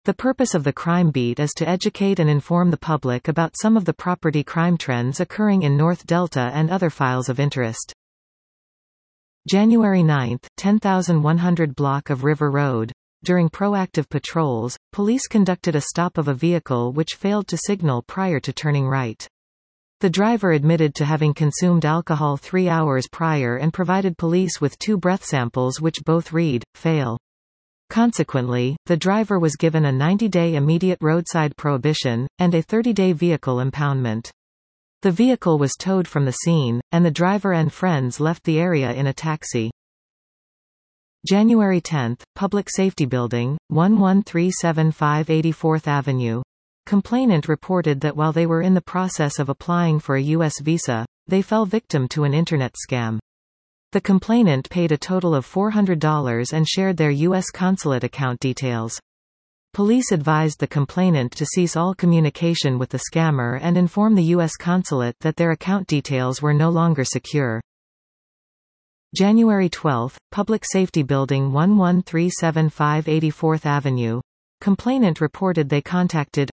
The purpose of the Crime Beat is to educate and inform the public about some of the property crime trends occurring in North Delta and other files of interest. January 9, 10,100 block of River Road. During proactive patrols, police conducted a stop of a vehicle which failed to signal prior to turning right. The driver admitted to having consumed alcohol 3 hours prior and provided police with 2 breath samples which both read, fail. Consequently, the driver was given a 90-day immediate roadside prohibition, and a 30-day vehicle impoundment. The vehicle was towed from the scene, and the driver and friends left the area in a taxi. January 10, Public Safety Building, 11375 84th Avenue. Complainant reported that while they were in the process of applying for a U.S. visa, they fell victim to an internet scam. The complainant paid a total of $400 and shared their U.S. consulate account details. Police advised the complainant to cease all communication with the scammer and inform the U.S. consulate that their account details were no longer secure. January 12, Public Safety Building 11375 84th Avenue. Complainant reported they contacted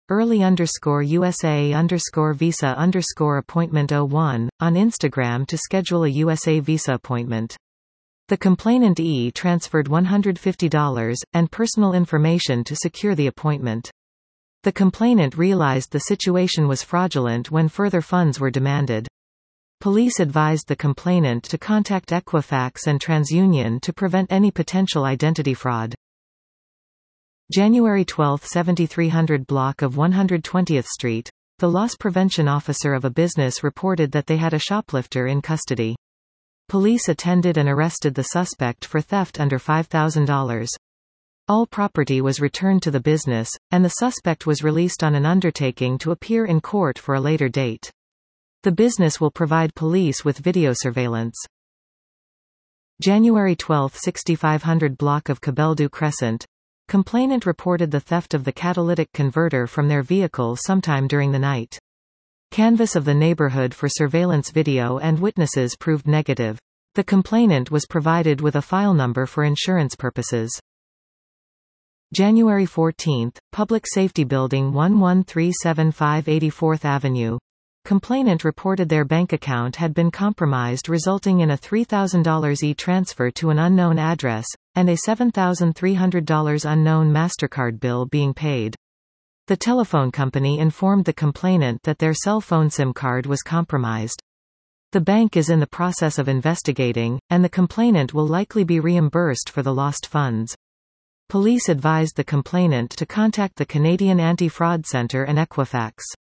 early_USA_visa_appointment 01 on Instagram to schedule a USA visa appointment. The complainant transferred $150 and personal information to secure the appointment. The complainant realized the situation was fraudulent when further funds were demanded. Police advised the complainant to contact Equifax and TransUnion to prevent any potential identity fraud. January 12, 7300 block of 120th Street. The loss prevention officer of a business reported that they had a shoplifter in custody. Police attended and arrested the suspect for theft under $5,000. All property was returned to the business, and the suspect was released on an undertaking to appear in court for a later date. The business will provide police with video surveillance. January 12, 6500 block of Cabeldu Crescent. Complainant reported the theft of the catalytic converter from their vehicle sometime during the night. Canvass of the neighborhood for surveillance video and witnesses proved negative. The complainant was provided with a file number for insurance purposes. January 14, Public Safety Building 11375 84th Avenue. Complainant reported their bank account had been compromised, resulting in a $3,000 e-transfer to an unknown address, and a $7,300 unknown MasterCard bill being paid. The telephone company informed the complainant that their cell phone SIM card was compromised. The bank is in the process of investigating, and the complainant will likely be reimbursed for the lost funds. Police advised the complainant to contact the Canadian Anti-Fraud Centre and Equifax.